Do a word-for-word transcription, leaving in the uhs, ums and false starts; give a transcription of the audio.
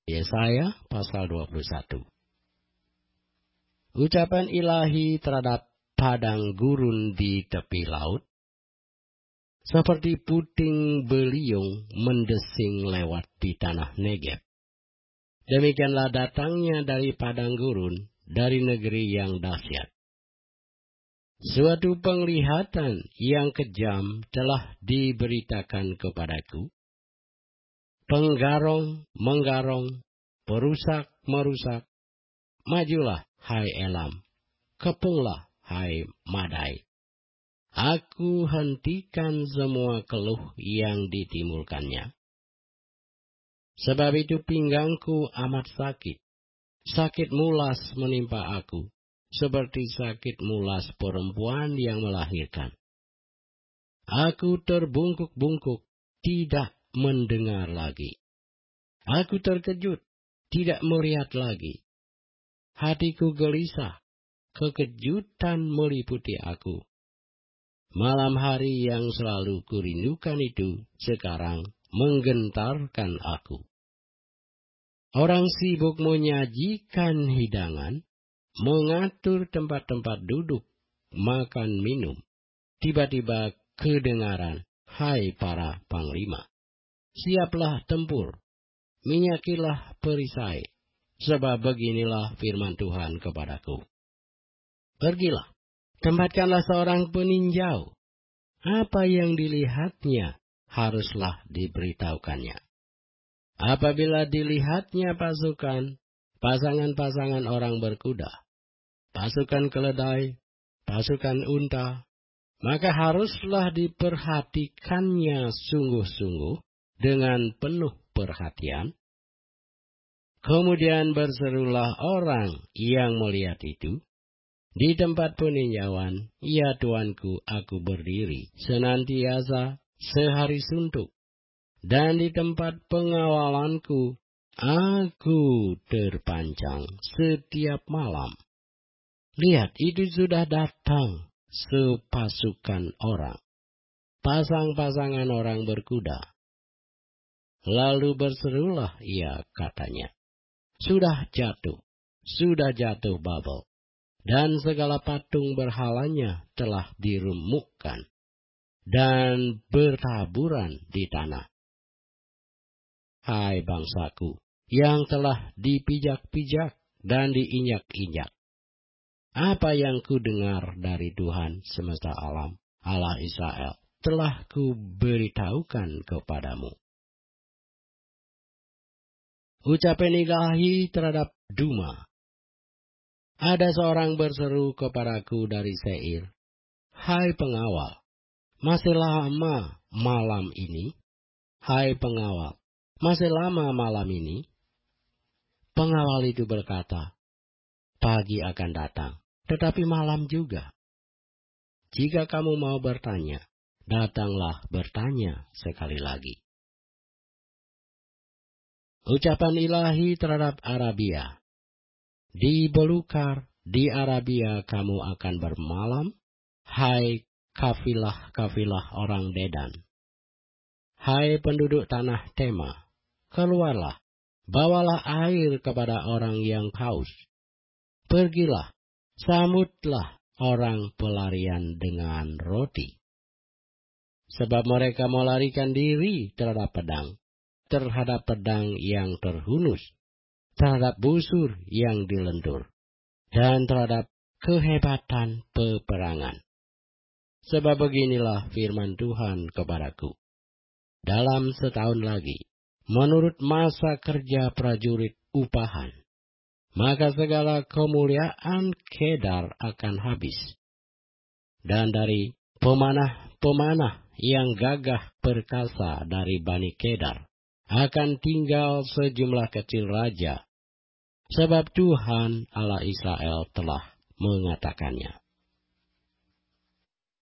Yesaya pasal dua puluh satu. Ucapan ilahi terhadap padang gurun di tepi laut, seperti puting beliung mendesing lewat di tanah Negeb. Demikianlah datangnya dari padang gurun, dari negeri yang dahsyat. Suatu penglihatan yang kejam telah diberitakan kepadaku. Penggarong menggarong, perusak merusak. Majulah, hai Elam, kepunglah, hai Madai. Aku hentikan semua keluh yang ditimbulkannya. Sebab itu pinggangku amat sakit. Sakit mulas menimpa aku, seperti sakit mulas perempuan yang melahirkan. Aku terbungkuk-bungkuk, tidak mendengar lagi. Aku terkejut, tidak melihat lagi. Hatiku gelisah, kekejutan meliputi aku. Malam hari yang selalu kurindukan itu sekarang menggentarkan aku. Orang sibuk menyajikan hidangan, mengatur tempat-tempat duduk, makan minum. Tiba-tiba kedengaran, hai para panglima, siaplah tempur, minyakilah perisai, sebab beginilah firman Tuhan kepadaku. Pergilah, tempatkanlah seorang peninjau. Apa yang dilihatnya haruslah diberitahukannya. Apabila dilihatnya pasukan, pasangan-pasangan orang berkuda, pasukan keledai, pasukan unta, maka haruslah diperhatikannya sungguh-sungguh dengan penuh perhatian. Kemudian berserulah orang yang melihat itu, di tempat peninjauan, ya Tuanku, aku berdiri senantiasa sehari suntuk. Dan di tempat pengawalanku, aku terpancang setiap malam. Lihat, itu sudah datang sepasukan orang, pasang-pasangan orang berkuda. Lalu berserulah ia, katanya, sudah jatuh, sudah jatuh Babel, dan segala patung berhalanya telah diremukkan dan bertaburan di tanah. Hai bangsaku, yang telah dipijak-pijak dan diinjak-injak. Apa yang ku dengar dari Tuhan semesta alam, Allah Israel, telah ku beritahukan kepadamu. Ucapan ilahi terhadap Duma. Ada seorang berseru kepadaku dari Seir, hai pengawal, masih lama malam ini? Hai pengawal, masih lama malam ini? Pengawal itu berkata, pagi akan datang, tetapi malam juga. Jika kamu mau bertanya, datanglah bertanya sekali lagi. Ucapan ilahi terhadap Arabia. Di belukar, di Arabia kamu akan bermalam, hai kafilah-kafilah orang Dedan. Hai penduduk tanah Tema, keluarlah, bawalah air kepada orang yang haus. Pergilah, sambutlah orang pelarian dengan roti. Sebab mereka melarikan diri terhadap pedang, terhadap pedang yang terhunus, terhadap busur yang dilentur, dan terhadap kehebatan peperangan. Sebab beginilah firman Tuhan kepadaku. Dalam setahun lagi, menurut masa kerja prajurit upahan, maka segala kemuliaan Kedar akan habis. Dan dari pemanah-pemanah yang gagah perkasa dari Bani Kedar, akan tinggal sejumlah kecil raja, sebab Tuhan Allah Israel telah mengatakannya.